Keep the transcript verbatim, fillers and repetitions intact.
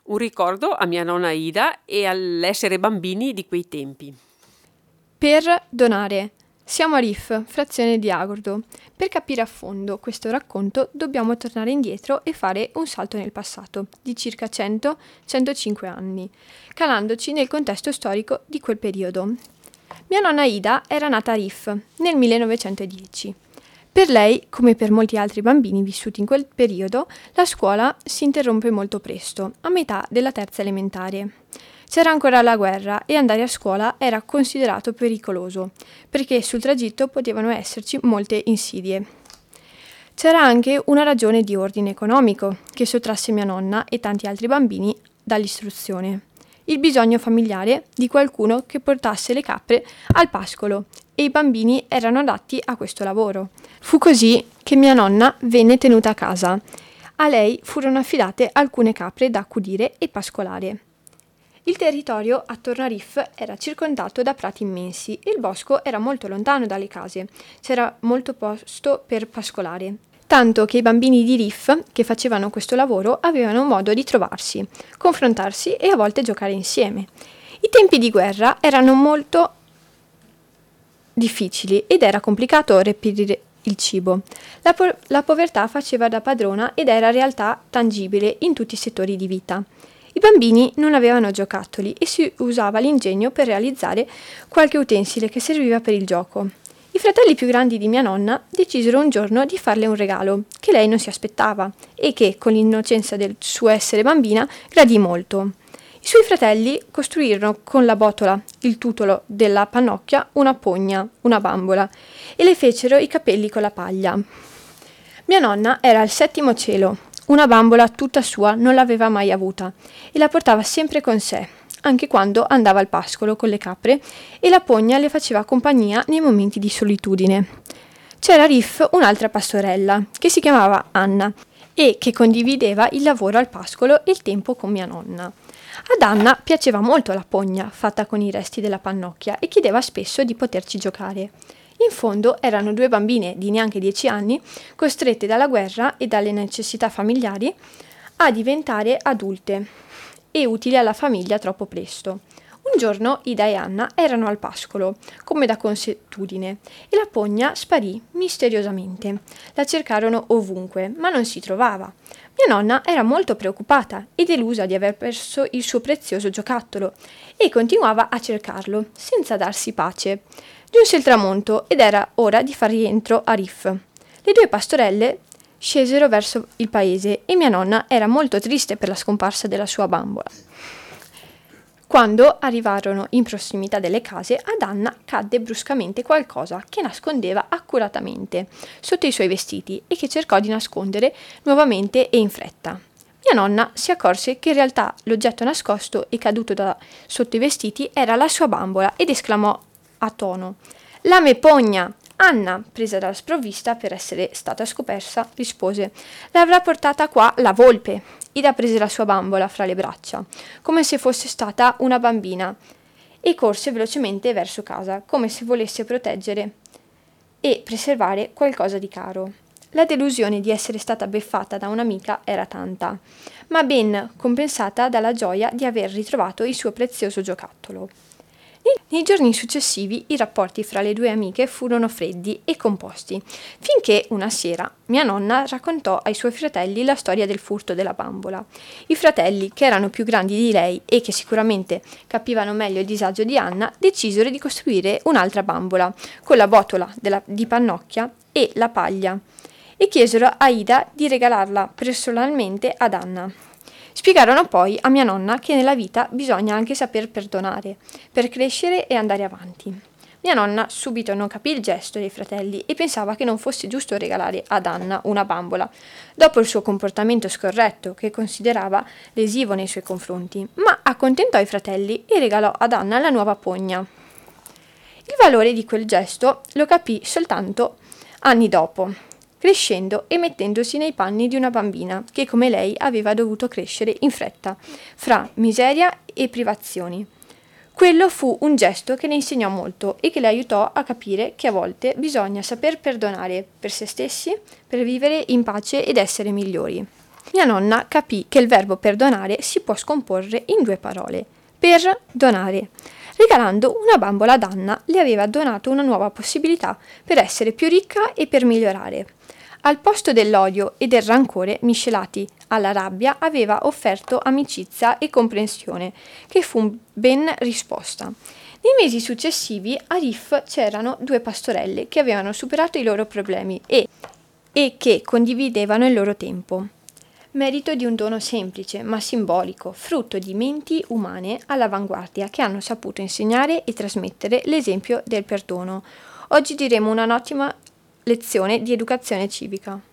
Un ricordo a mia nonna Ida e all'essere bambini di quei tempi. Per donare. Siamo a Riff, frazione di Agordo. Per capire a fondo questo racconto dobbiamo tornare indietro e fare un salto nel passato di circa cento centocinque anni, calandoci nel contesto storico di quel periodo. Mia nonna Ida era nata a Riff nel millenovecentodieci. Per lei, come per molti altri bambini vissuti in quel periodo, la scuola si interrompe molto presto, a metà della terza elementare. C'era ancora la guerra e andare a scuola era considerato pericoloso, perché sul tragitto potevano esserci molte insidie. C'era anche una ragione di ordine economico che sottrasse mia nonna e tanti altri bambini dall'istruzione. Il bisogno familiare di qualcuno che portasse le capre al pascolo e i bambini erano adatti a questo lavoro. Fu così che mia nonna venne tenuta a casa. A lei furono affidate alcune capre da accudire e pascolare. Il territorio attorno a Riff era circondato da prati immensi e il bosco era molto lontano dalle case. C'era molto posto per pascolare. Tanto che i bambini di Riff che facevano questo lavoro avevano modo di trovarsi, confrontarsi e a volte giocare insieme. I tempi di guerra erano molto difficili ed era complicato reperire il cibo. La, po- la povertà faceva da padrona ed era realtà tangibile in tutti i settori di vita. I bambini non avevano giocattoli e si usava l'ingegno per realizzare qualche utensile che serviva per il gioco. I fratelli più grandi di mia nonna decisero un giorno di farle un regalo che lei non si aspettava e che, con l'innocenza del suo essere bambina, gradì molto. I suoi fratelli costruirono con la botola, il tutolo della pannocchia, una pogna, una bambola e le fecero i capelli con la paglia. Mia nonna era al settimo cielo. Una bambola tutta sua non l'aveva mai avuta e la portava sempre con sé, anche quando andava al pascolo con le capre e la pogna le faceva compagnia nei momenti di solitudine. C'era a Riff un'altra pastorella che si chiamava Anna e che condivideva il lavoro al pascolo e il tempo con mia nonna. Ad Anna piaceva molto la pogna fatta con i resti della pannocchia e chiedeva spesso di poterci giocare. In fondo erano due bambine di neanche dieci anni, costrette dalla guerra e dalle necessità familiari a diventare adulte e utili alla famiglia troppo presto. Un giorno Ida e Anna erano al pascolo, come da consuetudine, e la pogna sparì misteriosamente. La cercarono ovunque, ma non si trovava. Mia nonna era molto preoccupata e delusa di aver perso il suo prezioso giocattolo e continuava a cercarlo, senza darsi pace. Giunse il tramonto ed era ora di far rientro a Riff. Le due pastorelle scesero verso il paese e mia nonna era molto triste per la scomparsa della sua bambola. Quando arrivarono in prossimità delle case, ad Anna cadde bruscamente qualcosa che nascondeva accuratamente sotto i suoi vestiti e che cercò di nascondere nuovamente e in fretta. Mia nonna si accorse che in realtà l'oggetto nascosto e caduto da sotto i vestiti era la sua bambola ed esclamò a tono: «La me pogna!» Anna, presa dalla sprovvista per essere stata scoperta, rispose: «L'avrà portata qua la volpe!» Ida prese la sua bambola fra le braccia, come se fosse stata una bambina, e corse velocemente verso casa, come se volesse proteggere e preservare qualcosa di caro. La delusione di essere stata beffata da un'amica era tanta, ma ben compensata dalla gioia di aver ritrovato il suo prezioso giocattolo. Nei giorni successivi i rapporti fra le due amiche furono freddi e composti, finché una sera mia nonna raccontò ai suoi fratelli la storia del furto della bambola. I fratelli, che erano più grandi di lei e che sicuramente capivano meglio il disagio di Anna, decisero di costruire un'altra bambola con la botola della, di pannocchia e la paglia e chiesero a Ida di regalarla personalmente ad Anna. Spiegarono poi a mia nonna che nella vita bisogna anche saper perdonare, per crescere e andare avanti. Mia nonna subito non capì il gesto dei fratelli e pensava che non fosse giusto regalare ad Anna una bambola, dopo il suo comportamento scorretto che considerava lesivo nei suoi confronti, ma accontentò i fratelli e regalò ad Anna la nuova pogna. Il valore di quel gesto lo capì soltanto anni dopo, crescendo e mettendosi nei panni di una bambina che come lei aveva dovuto crescere in fretta, fra miseria e privazioni. Quello fu un gesto che le insegnò molto e che le aiutò a capire che a volte bisogna saper perdonare per se stessi, per vivere in pace ed essere migliori. mia nonna capì che il verbo perdonare si può scomporre in due parole: per donare. Regalando una bambola ad Anna, le aveva donato una nuova possibilità per essere più ricca e per migliorare. Al posto dell'odio e del rancore miscelati alla rabbia, aveva offerto amicizia e comprensione, che fu ben risposta. Nei mesi successivi a Riff c'erano due pastorelle che avevano superato i loro problemi e, e che condividevano il loro tempo. Merito di un dono semplice ma simbolico, frutto di menti umane all'avanguardia che hanno saputo insegnare e trasmettere l'esempio del perdono. Oggi diremo un'ottima lezione di educazione civica.